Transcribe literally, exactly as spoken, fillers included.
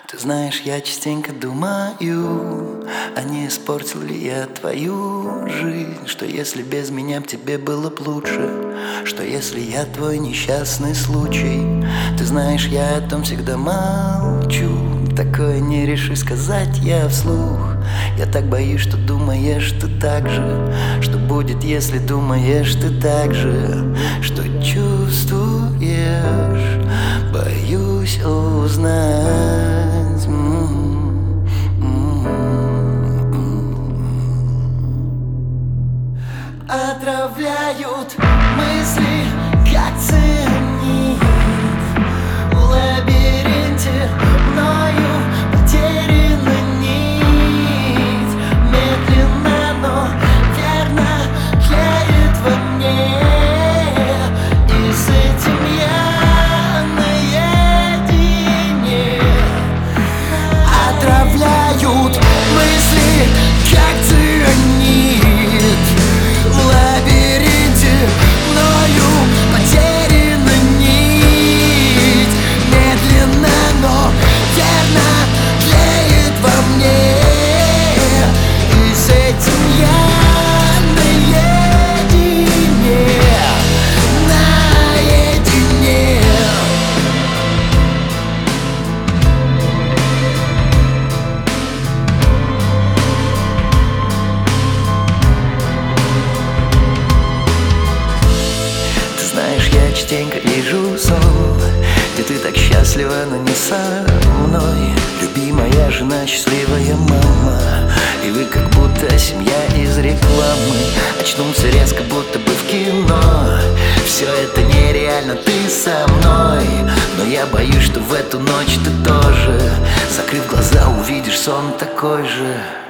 Ты знаешь, я частенько думаю, а не испортил ли я твою жизнь? Что если без меня б тебе было б лучше? Что если я твой несчастный случай? Ты знаешь, я о том всегда молчу. Такое не реши сказать я вслух. Я так боюсь, что думаешь ты так же. Что будет, если думаешь ты так же? Что чувствуешь? Боюсь узнать. Отравляют мысли, как цианид. В лабиринте мною потеряна нить. Медленно, но верно тлеет во мне, и с этим я наедине. Отравляют мысли, как цианид. В лабиринте мною потеряна нить. Медленно, но верно тлеет во мне, и с этим я наедине, наедине. Я частенько вижу сон, где ты так счастлива, но не со мной. Любимая жена, счастливая мама, и вы как будто семья из рекламы. Очнулся резко, будто бы в кино. Все это нереально, ты со мной. Но я боюсь, что в эту ночь ты тоже, закрыв глаза, увидишь сон такой же.